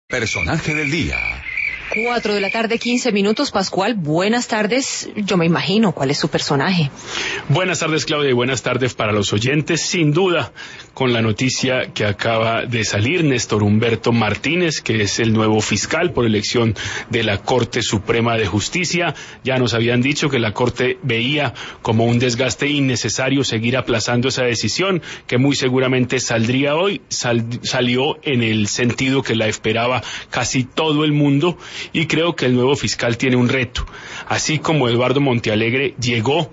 Personaje del día. 4:15 p.m. Pascual, buenas tardes. Yo me imagino cuál es su personaje. Buenas tardes, Claudia, y buenas tardes para los oyentes. Sin duda, con la noticia que acaba de salir, Néstor Humberto Martínez, que es el nuevo fiscal por elección de la Corte Suprema de Justicia. Ya nos habían dicho que la Corte veía como un desgaste innecesario seguir aplazando esa decisión, que muy seguramente saldría hoy. Salió en el sentido que la esperaba casi todo el mundo. Y creo que el nuevo fiscal tiene un reto. Así como Eduardo Montealegre llegó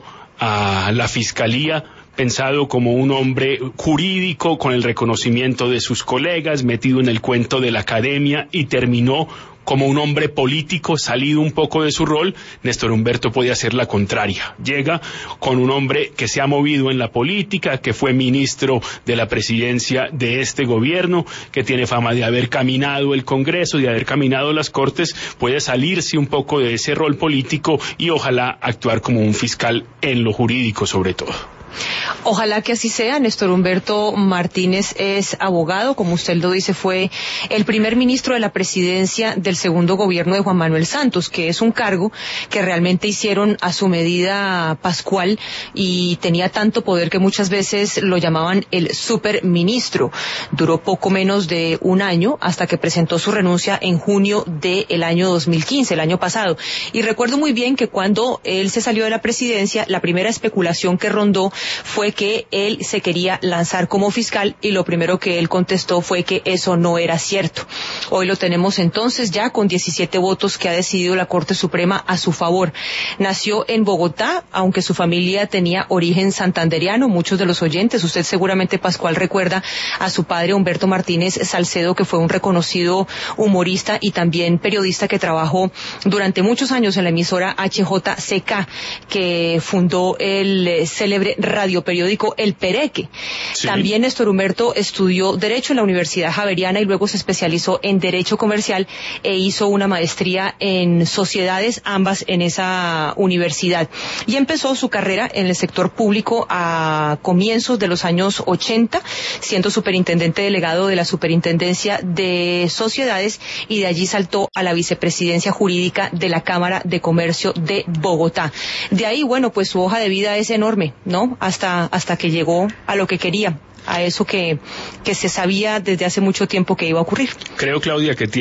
a la fiscalía pensado como un hombre jurídico con el reconocimiento de sus colegas, metido en el cuento de la academia, y terminó como un hombre político salido un poco de su rol. Néstor Humberto puede hacer la contraria. Llega con un hombre que se ha movido en la política, que fue ministro de la presidencia de este gobierno, que tiene fama de haber caminado el Congreso, de haber caminado las Cortes. Puede salirse un poco de ese rol político y ojalá actuar como un fiscal en lo jurídico sobre todo. Ojalá que así sea. Néstor Humberto Martínez es abogado, como usted lo dice, fue el primer ministro de la presidencia del segundo gobierno de Juan Manuel Santos, que es un cargo que realmente hicieron a su medida Pascual, y tenía tanto poder que muchas veces lo llamaban el superministro. Duró poco menos de un año hasta que presentó su renuncia en junio del año 2015, el año pasado. Y recuerdo muy bien que cuando él se salió de la presidencia, la primera especulación que rondó fue que él se quería lanzar como fiscal, y lo primero que él contestó fue que eso no era cierto. Hoy lo tenemos entonces ya con 17 votos que ha decidido la Corte Suprema a su favor. Nació en Bogotá, aunque su familia tenía origen santandereano. Muchos de los oyentes, usted seguramente, Pascual, recuerda a su padre Humberto Martínez Salcedo, que fue un reconocido humorista y también periodista que trabajó durante muchos años en la emisora HJCK, que fundó el célebre radioperiódico El Pereque. Sí. También Néstor Humberto estudió Derecho en la Universidad Javeriana y luego se especializó en Derecho Comercial e hizo una maestría en Sociedades, ambas en esa universidad. Y empezó su carrera en el sector público a comienzos de los años 80, siendo superintendente delegado de la Superintendencia de Sociedades, y de allí saltó a la vicepresidencia jurídica de la Cámara de Comercio de Bogotá. De ahí, bueno, pues su hoja de vida es enorme, ¿no? Hasta que llegó a lo que quería, a eso que se sabía desde hace mucho tiempo que iba a ocurrir. Creo, Claudia, que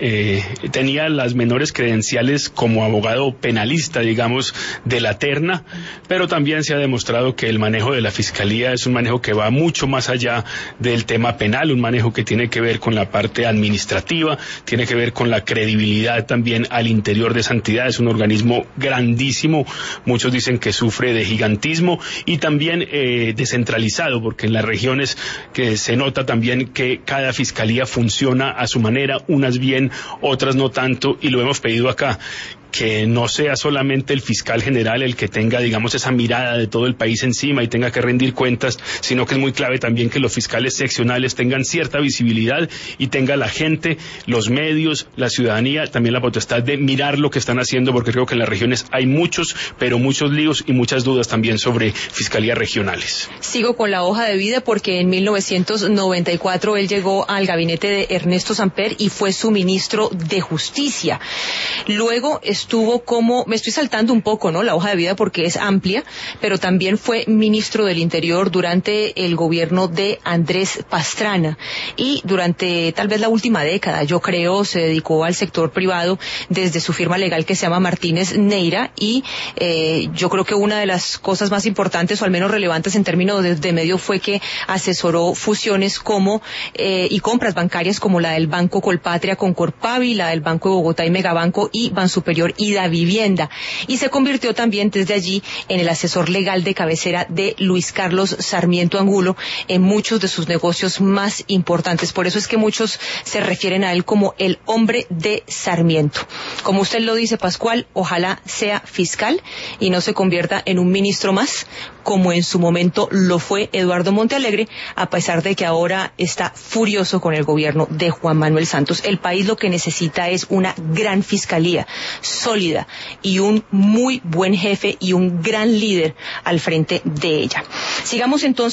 tenía las menores credenciales como abogado penalista, digamos, de la terna, pero también se ha demostrado que el manejo de la fiscalía es un manejo que va mucho más allá del tema penal, un manejo que tiene que ver con la parte administrativa, tiene que ver con la credibilidad también al interior de esa entidad. Es un organismo grandísimo, muchos dicen que sufre de gigantismo, y también descentralizado, porque en la región que se nota también que cada fiscalía funciona a su manera, unas bien, otras no tanto, y lo hemos pedido acá, que no sea solamente el fiscal general el que tenga, digamos, esa mirada de todo el país encima y tenga que rendir cuentas, sino que es muy clave también que los fiscales seccionales tengan cierta visibilidad y tenga la gente, los medios, la ciudadanía, también la potestad de mirar lo que están haciendo, porque creo que en las regiones hay muchos, pero muchos líos y muchas dudas también sobre fiscalías regionales. Sigo con la hoja de vida porque en 1994 él llegó al gabinete de Ernesto Samper y fue su ministro de Justicia. Luego estuvo me estoy saltando un poco, ¿no?, la hoja de vida porque es amplia, pero también fue ministro del Interior durante el gobierno de Andrés Pastrana, y durante tal vez la última década, yo creo, se dedicó al sector privado desde su firma legal que se llama Martínez Neira, y yo creo que una de las cosas más importantes, o al menos relevantes en términos de medio, fue que asesoró fusiones y compras bancarias como la del Banco Colpatria con Corpavi, la del Banco de Bogotá y Megabanco, y Bansuperior y Da Vivienda, y se convirtió también desde allí en el asesor legal de cabecera de Luis Carlos Sarmiento Angulo en muchos de sus negocios más importantes. Por eso es que muchos se refieren a él como el hombre de Sarmiento. Como usted lo dice, Pascual, ojalá sea fiscal y no se convierta en un ministro más, como en su momento lo fue Eduardo Montealegre, a pesar de que ahora está furioso con el gobierno de Juan Manuel Santos. El país lo que necesita es una gran fiscalía, sólida, y un muy buen jefe y un gran líder al frente de ella. Sigamos entonces